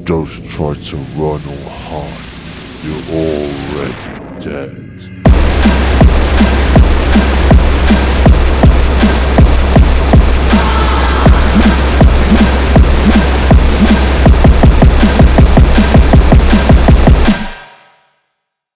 Don't try to run or hide. You're already dead.